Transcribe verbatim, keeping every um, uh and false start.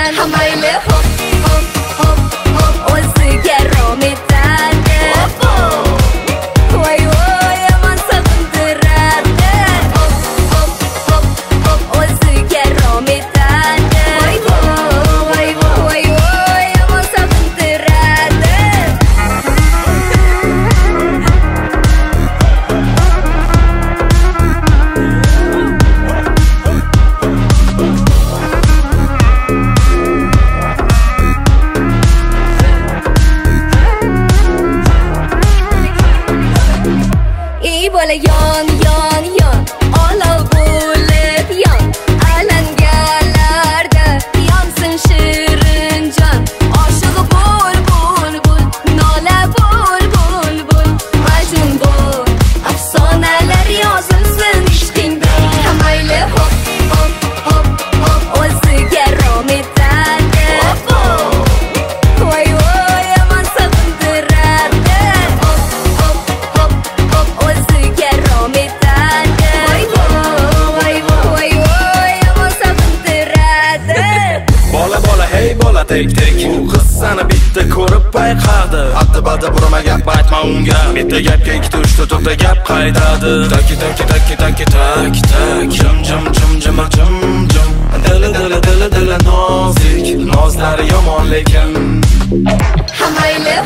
ekan. Hamayli hop hop hop hop o'ziga rom etadi. Voy voy yomon so'kintiradi. Hop hop hop hop o'ziga rom etadi. Voy voy voy voy yomon so'kintiradi. Ey bola yon yon yon olov bo'lib yon alangalarda yonsin shirin jon oshig'i bo'l bo'l bo'l nola bo'l bo'l bo'l majnun bo'l afsonalar yozilsin ishqingda. Hamayli hop hop hop hop o'ziga rom etadi. Voy voy yomon so'kintiradi. Hop hop hop hop o'ziga rom etadi. Voy voy voy voy yomon so'kintiradi. Bola bola hey bola tek tek u qiz seni bitta ko'rib payqadi. Addi baddi burma gap aytma unga. Bitta gapga ikkita uchta to'rtta gap qaytadi. Taki taki taki taki tak tak jim jim jim jim jim jim dili dili dili dili nozik nozlari yomon lekin. Hamayli